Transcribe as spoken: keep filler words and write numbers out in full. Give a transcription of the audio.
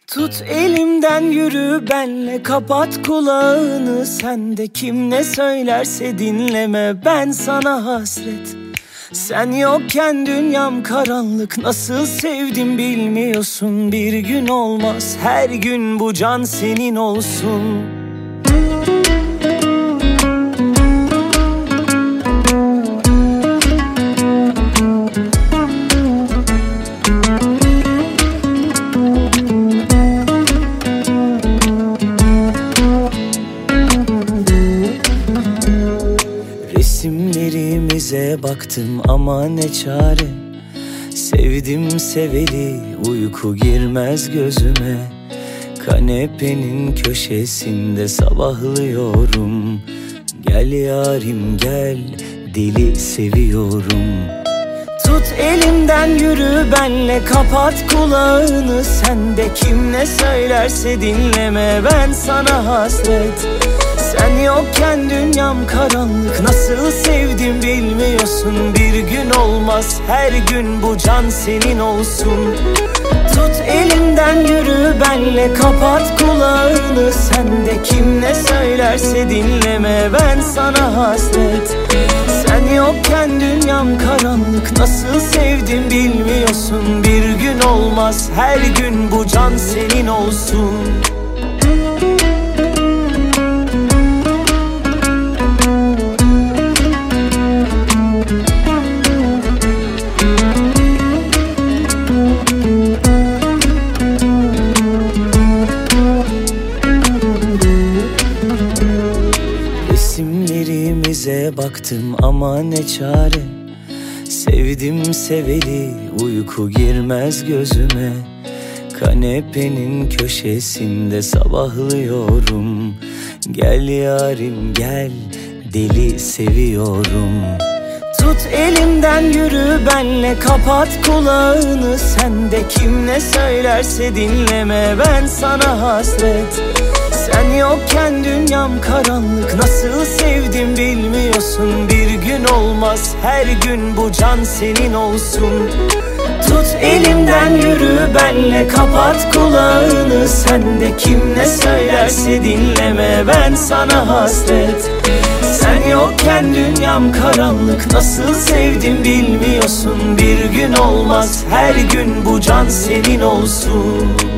Tut elimden yürü benle, kapat kulağını. Sen de kim ne söylerse dinleme, ben sana hasret. Sen yokken dünyam karanlık, nasıl sevdim bilmiyorsun. Bir gün olmaz, her gün bu can senin olsun. Resimlerimize baktım ama ne çare. Sevdim seveli, uyku girmez gözüme. Kanepenin köşesinde sabahlıyorum. Gel yarim gel, deli seviyorum. Tut elimden yürü benle, kapat kulağını. Sen de kim ne söylerse dinleme, ben sana hasret. Sen yokken dünyam karanlık, nasıl sevdim bilmiyorsun. Bir gün olmaz, her gün bu can senin olsun. Tut elimden yürü benle, kapat kulağını. Sen de kim ne söylerse dinleme, ben sana hasret. Sen yokken dünyam karanlık, nasıl sevdim bilmiyorsun. Bir gün olmaz, her gün bu can senin olsun. Resimlerimize baktım ama ne çare. Sevdim seveli, uyku girmez gözüme. Kanepenin köşesinde sabahlıyorum. Gel yarim gel, deli seviyorum. Tut elimden yürü benle, kapat kulağını. Sen de kim ne söylerse dinleme, ben sana hasret. Sen yokken dünyam karanlık, nasıl sevdim bilmiyorsun. Bir gün olmaz, her gün bu can senin olsun. Tut elimden yürü benle, kapat kulağını. Sen de kim ne söylerse dinleme, ben sana hasret. Sen yokken dünyam karanlık, nasıl sevdim bilmiyorsun. Bir gün olmaz, her gün bu can senin olsun.